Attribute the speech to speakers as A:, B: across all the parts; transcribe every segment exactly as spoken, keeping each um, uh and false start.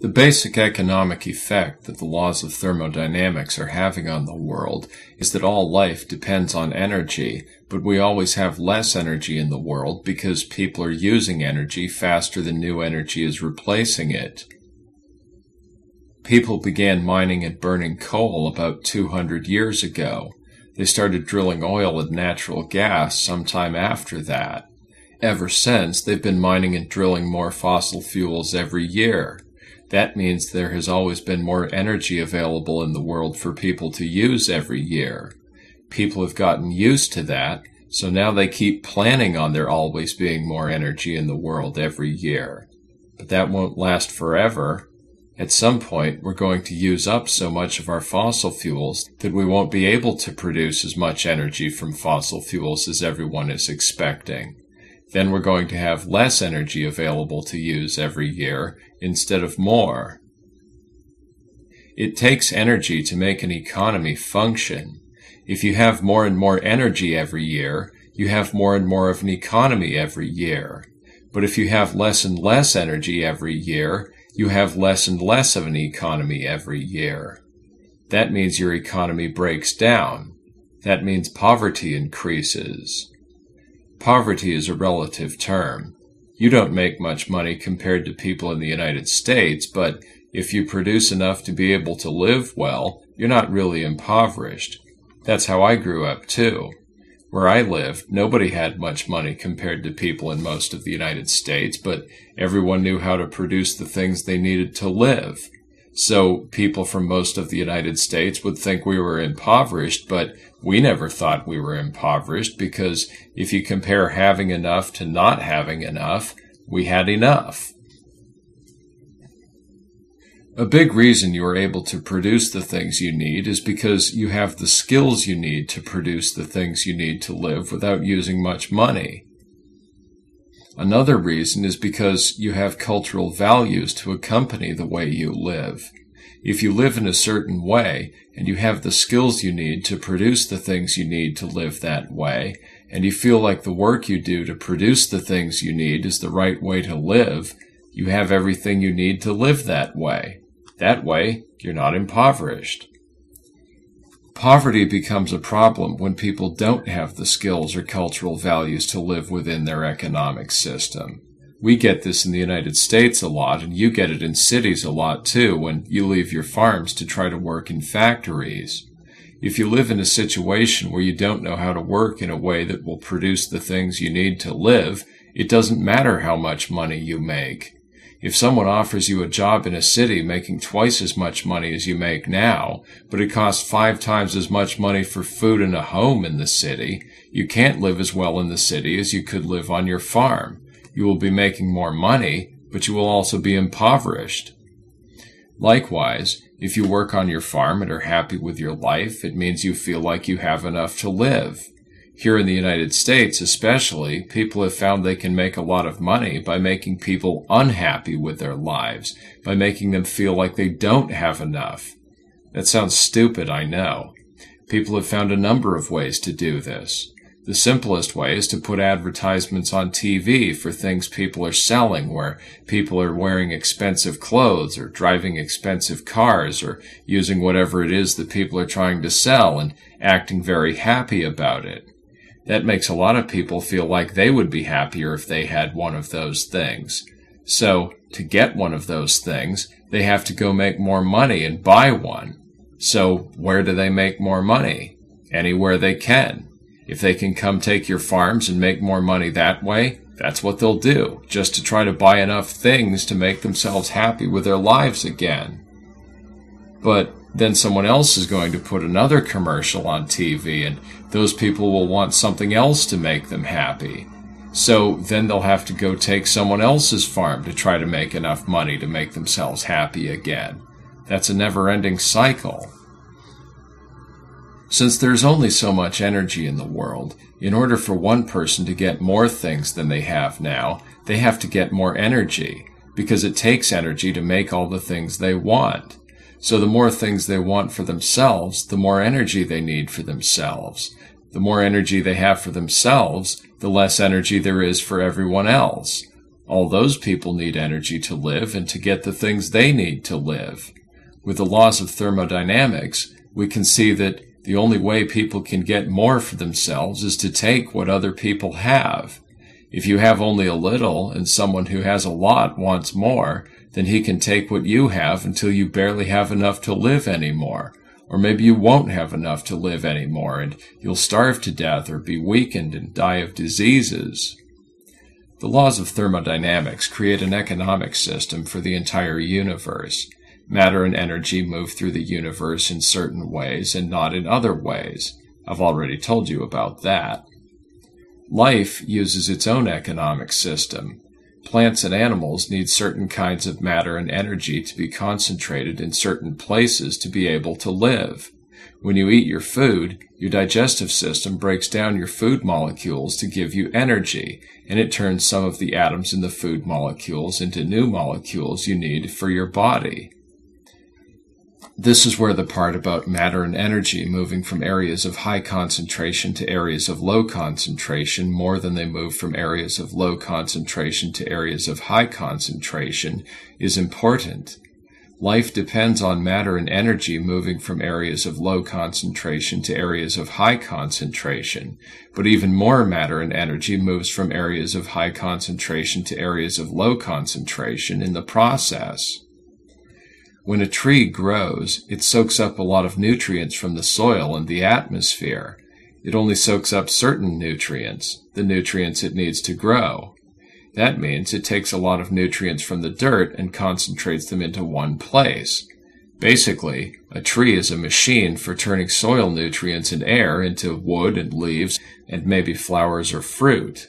A: The basic economic effect that the laws of thermodynamics are having on the world is that all life depends on energy, but we always have less energy in the world because people are using energy faster than new energy is replacing it. People began mining and burning coal about two hundred years ago. They started drilling oil and natural gas sometime after that. Ever since, they've been mining and drilling more fossil fuels every year. That means there has always been more energy available in the world for people to use every year. People have gotten used to that, so now they keep planning on there always being more energy in the world every year. But that won't last forever. At some point, we're going to use up so much of our fossil fuels that we won't be able to produce as much energy from fossil fuels as everyone is expecting. Then we're going to have less energy available to use every year instead of more. It takes energy to make an economy function. If you have more and more energy every year, you have more and more of an economy every year. But if you have less and less energy every year, you have less and less of an economy every year. That means your economy breaks down. That means poverty increases. Poverty is a relative term. You don't make much money compared to people in the United States, but if you produce enough to be able to live well, you're not really impoverished. That's how I grew up, too. Where I lived, nobody had much money compared to people in most of the United States, but everyone knew how to produce the things they needed to live. So people from most of the United States would think we were impoverished, but we never thought we were impoverished because if you compare having enough to not having enough, we had enough. A big reason you are able to produce the things you need is because you have the skills you need to produce the things you need to live without using much money. Another reason is because you have cultural values to accompany the way you live. If you live in a certain way, and you have the skills you need to produce the things you need to live that way, and you feel like the work you do to produce the things you need is the right way to live, you have everything you need to live that way. That way, you're not impoverished. Poverty becomes a problem when people don't have the skills or cultural values to live within their economic system. We get this in the United States a lot, and you get it in cities a lot too when you leave your farms to try to work in factories. If you live in a situation where you don't know how to work in a way that will produce the things you need to live, it doesn't matter how much money you make. If someone offers you a job in a city making twice as much money as you make now, but it costs five times as much money for food and a home in the city, you can't live as well in the city as you could live on your farm. You will be making more money, but you will also be impoverished. Likewise, if you work on your farm and are happy with your life, it means you feel like you have enough to live. Here in the United States especially, people have found they can make a lot of money by making people unhappy with their lives, by making them feel like they don't have enough. That sounds stupid, I know. People have found a number of ways to do this. The simplest way is to put advertisements on T V for things people are selling, where people are wearing expensive clothes or driving expensive cars or using whatever it is that people are trying to sell and acting very happy about it. That makes a lot of people feel like they would be happier if they had one of those things. So, to get one of those things, they have to go make more money and buy one. So, where do they make more money? Anywhere they can. If they can come take your farms and make more money that way, that's what they'll do, just to try to buy enough things to make themselves happy with their lives again. But then someone else is going to put another commercial on T V, and those people will want something else to make them happy. So then they'll have to go take someone else's farm to try to make enough money to make themselves happy again. That's a never-ending cycle. Since there's only so much energy in the world, in order for one person to get more things than they have now, they have to get more energy, because it takes energy to make all the things they want. So the more things they want for themselves, the more energy they need for themselves. The more energy they have for themselves, the less energy there is for everyone else. All those people need energy to live and to get the things they need to live. With the laws of thermodynamics, we can see that the only way people can get more for themselves is to take what other people have. If you have only a little and someone who has a lot wants more, then he can take what you have until you barely have enough to live anymore. Or maybe you won't have enough to live anymore and you'll starve to death or be weakened and die of diseases. The laws of thermodynamics create an economic system for the entire universe. Matter and energy move through the universe in certain ways and not in other ways. I've already told you about that. Life uses its own economic system. Plants and animals need certain kinds of matter and energy to be concentrated in certain places to be able to live. When you eat your food, your digestive system breaks down your food molecules to give you energy, and it turns some of the atoms in the food molecules into new molecules you need for your body. This is where the part about matter and energy moving from areas of high concentration to areas of low concentration more than they move from areas of low concentration to areas of high concentration is important. Life depends on matter and energy moving from areas of low concentration to areas of high concentration, but even more matter and energy moves from areas of high concentration to areas of low concentration in the process. When a tree grows, it soaks up a lot of nutrients from the soil and the atmosphere. It only soaks up certain nutrients, the nutrients it needs to grow. That means it takes a lot of nutrients from the dirt and concentrates them into one place. Basically, a tree is a machine for turning soil nutrients and air into wood and leaves and maybe flowers or fruit.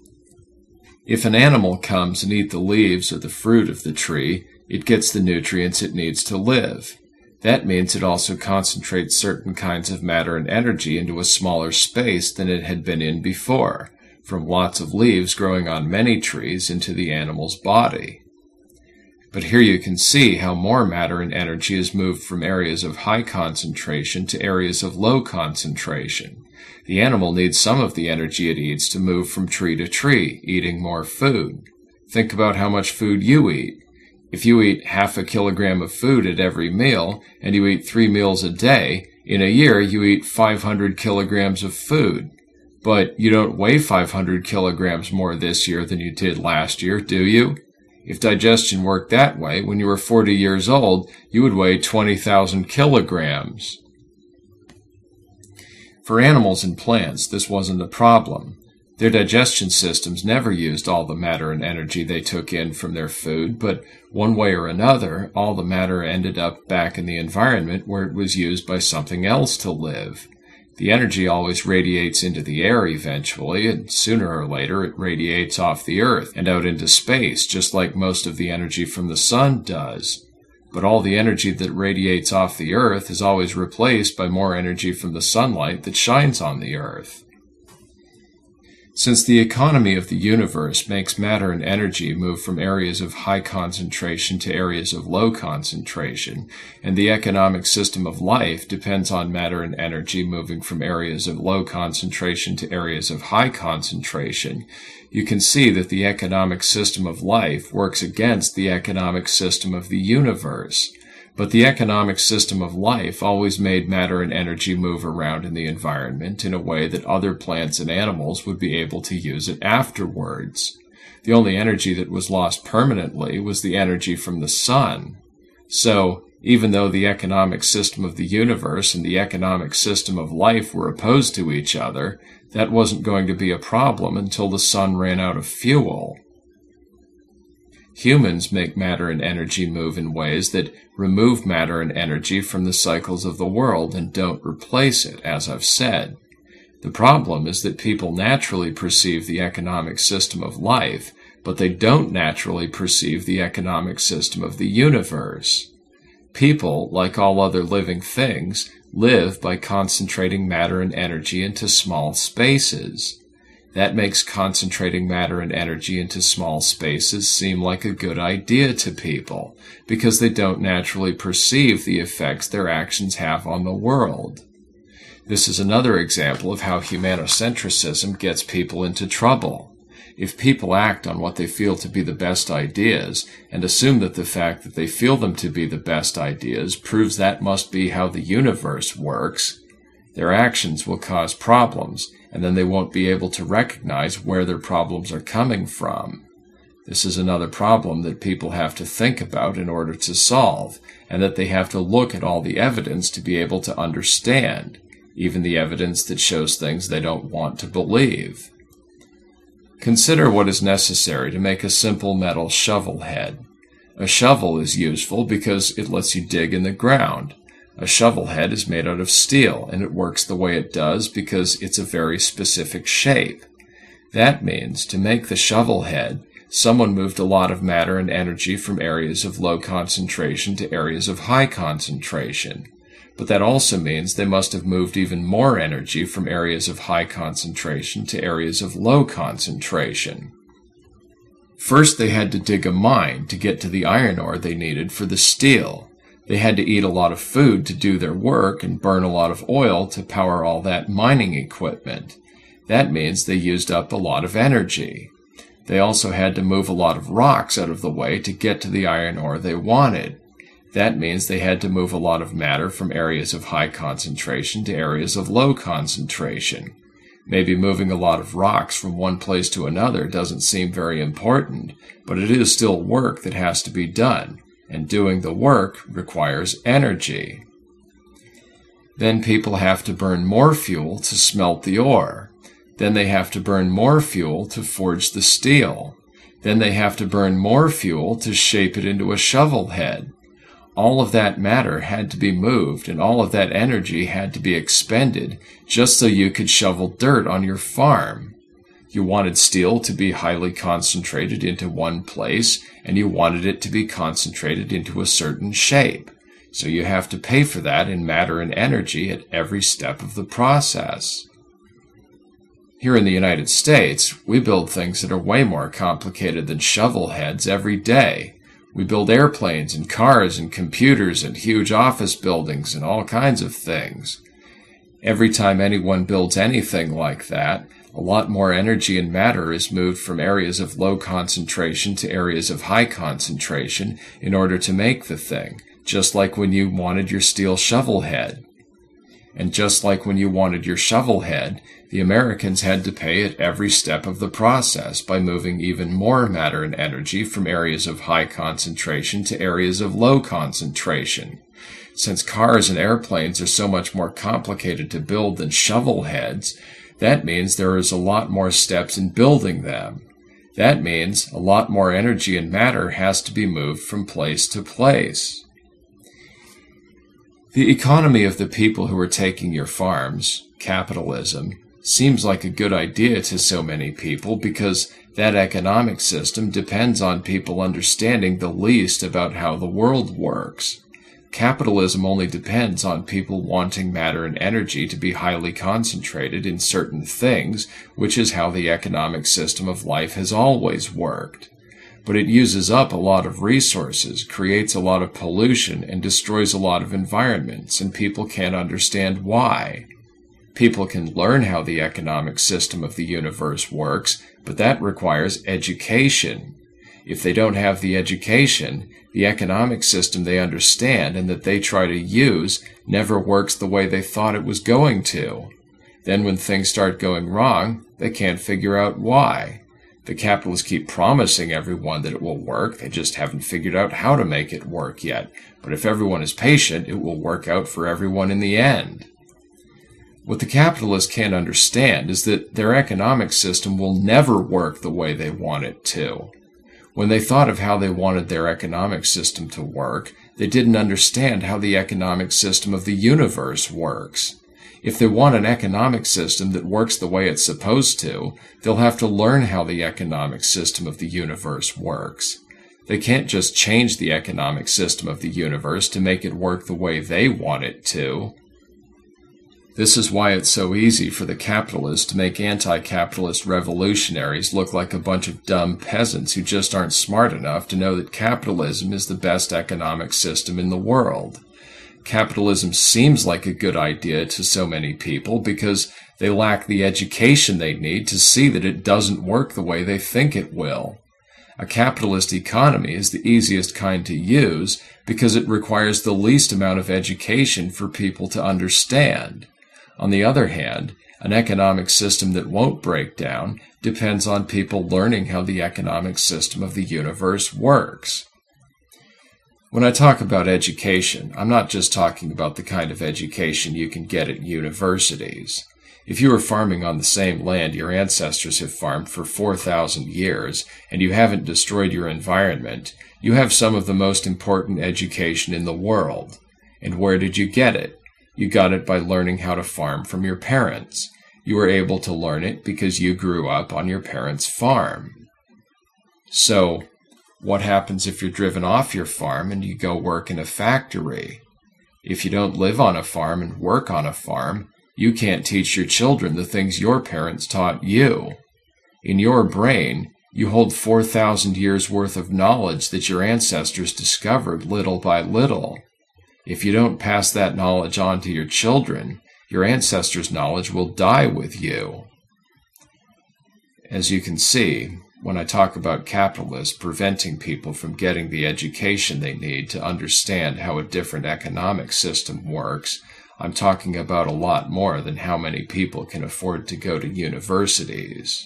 A: If an animal comes and eats the leaves or the fruit of the tree, it gets the nutrients it needs to live. That means it also concentrates certain kinds of matter and energy into a smaller space than it had been in before, from lots of leaves growing on many trees into the animal's body. But here you can see how more matter and energy is moved from areas of high concentration to areas of low concentration. The animal needs some of the energy it eats to move from tree to tree, eating more food. Think about how much food you eat. If you eat half a kilogram of food at every meal, and you eat three meals a day, in a year you eat five hundred kilograms of food. But you don't weigh five hundred kilograms more this year than you did last year, do you? If digestion worked that way, when you were forty years old, you would weigh twenty thousand kilograms. For animals and plants, this wasn't a problem. Their digestion systems never used all the matter and energy they took in from their food, but one way or another, all the matter ended up back in the environment where it was used by something else to live. The energy always radiates into the air eventually, and sooner or later it radiates off the earth and out into space, just like most of the energy from the sun does. But all the energy that radiates off the earth is always replaced by more energy from the sunlight that shines on the earth. Since the economy of the universe makes matter and energy move from areas of high concentration to areas of low concentration, and the economic system of life depends on matter and energy moving from areas of low concentration to areas of high concentration, you can see that the economic system of life works against the economic system of the universe. But the economic system of life always made matter and energy move around in the environment in a way that other plants and animals would be able to use it afterwards. The only energy that was lost permanently was the energy from the sun. So, even though the economic system of the universe and the economic system of life were opposed to each other, that wasn't going to be a problem until the sun ran out of fuel. Humans make matter and energy move in ways that remove matter and energy from the cycles of the world and don't replace it, as I've said. The problem is that people naturally perceive the economic system of life, but they don't naturally perceive the economic system of the universe. People, like all other living things, live by concentrating matter and energy into small spaces. That makes concentrating matter and energy into small spaces seem like a good idea to people, because they don't naturally perceive the effects their actions have on the world. This is another example of how humanocentrism gets people into trouble. if people act on what they feel to be the best ideas and assume that the fact that they feel them to be the best ideas proves that must be how the universe works, their actions will cause problems, and then they won't be able to recognize where their problems are coming from. This is another problem that people have to think about in order to solve, and that they have to look at all the evidence to be able to understand, even the evidence that shows things they don't want to believe. Consider what is necessary to make a simple metal shovel head. A shovel is useful because it lets you dig in the ground. A shovel head is made out of steel, and it works the way it does because it's a very specific shape. That means, to make the shovel head, someone moved a lot of matter and energy from areas of low concentration to areas of high concentration. But that also means they must have moved even more energy from areas of high concentration to areas of low concentration. First, they had to dig a mine to get to the iron ore they needed for the steel. They had to eat a lot of food to do their work and burn a lot of oil to power all that mining equipment. That means they used up a lot of energy. They also had to move a lot of rocks out of the way to get to the iron ore they wanted. That means they had to move a lot of matter from areas of high concentration to areas of low concentration. Maybe moving a lot of rocks from one place to another doesn't seem very important, but it is still work that has to be done, and doing the work requires energy. Then people have to burn more fuel to smelt the ore. Then they have to burn more fuel to forge the steel. Then they have to burn more fuel to shape it into a shovel head. All of that matter had to be moved, and all of that energy had to be expended just so you could shovel dirt on your farm. You wanted steel to be highly concentrated into one place, and you wanted it to be concentrated into a certain shape. So you have to pay for that in matter and energy at every step of the process. Here in the United States, we build things that are way more complicated than shovel heads every day. We build airplanes and cars and computers and huge office buildings and all kinds of things. Every time anyone builds anything like that, a lot more energy and matter is moved from areas of low concentration to areas of high concentration in order to make the thing, just like when you wanted your steel shovel head. And just like when you wanted your shovel head, the Americans had to pay at every step of the process by moving even more matter and energy from areas of high concentration to areas of low concentration. Since cars and airplanes are so much more complicated to build than shovel heads, that means there is a lot more steps in building them. That means a lot more energy and matter has to be moved from place to place. The economy of the people who are taking your farms, capitalism, seems like a good idea to so many people because that economic system depends on people understanding the least about how the world works. Capitalism only depends on people wanting matter and energy to be highly concentrated in certain things, which is how the economic system of life has always worked. But it uses up a lot of resources, creates a lot of pollution, and destroys a lot of environments, and people can't understand why. People can learn how the economic system of the universe works, but that requires education. If they don't have the education, the economic system they understand and that they try to use never works the way they thought it was going to. Then when things start going wrong, they can't figure out why. The capitalists keep promising everyone that it will work, they just haven't figured out how to make it work yet. But if everyone is patient, it will work out for everyone in the end. What the capitalists can't understand is that their economic system will never work the way they want it to. When they thought of how they wanted their economic system to work, they didn't understand how the economic system of the universe works. If they want an economic system that works the way it's supposed to, they'll have to learn how the economic system of the universe works. They can't just change the economic system of the universe to make it work the way they want it to. This is why it's so easy for the capitalists to make anti-capitalist revolutionaries look like a bunch of dumb peasants who just aren't smart enough to know that capitalism is the best economic system in the world. Capitalism seems like a good idea to so many people because they lack the education they need to see that it doesn't work the way they think it will. A capitalist economy is the easiest kind to use because it requires the least amount of education for people to understand. On the other hand, an economic system that won't break down depends on people learning how the economic system of the universe works. When I talk about education, I'm not just talking about the kind of education you can get at universities. If you are farming on the same land your ancestors have farmed for four thousand years, and you haven't destroyed your environment, you have some of the most important education in the world. And where did you get it? You got it by learning how to farm from your parents. You were able to learn it because you grew up on your parents' farm. So, what happens if you're driven off your farm and you go work in a factory? If you don't live on a farm and work on a farm, you can't teach your children the things your parents taught you. In your brain, you hold four thousand years worth of knowledge that your ancestors discovered little by little. If you don't pass that knowledge on to your children, your ancestors' knowledge will die with you. As you can see, when I talk about capitalists preventing people from getting the education they need to understand how a different economic system works, I'm talking about a lot more than how many people can afford to go to universities.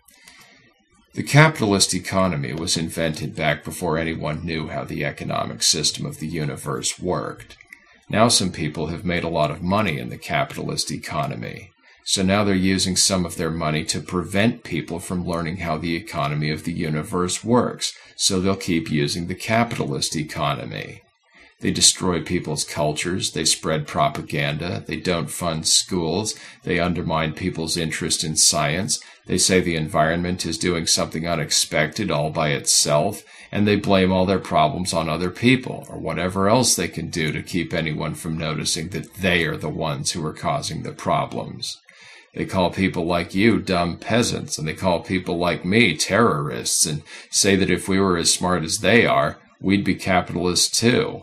A: The capitalist economy was invented back before anyone knew how the economic system of the universe worked. Now some people have made a lot of money in the capitalist economy. So now they're using some of their money to prevent people from learning how the economy of the universe works, so they'll keep using the capitalist economy. They destroy people's cultures, they spread propaganda, they don't fund schools, they undermine people's interest in science, they say the environment is doing something unexpected all by itself, and they blame all their problems on other people, or whatever else they can do to keep anyone from noticing that they are the ones who are causing the problems. They call people like you dumb peasants, and they call people like me terrorists, and say that if we were as smart as they are, we'd be capitalists too.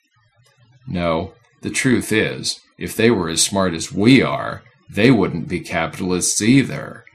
A: No, the truth is, if they were as smart as we are, they wouldn't be capitalists either.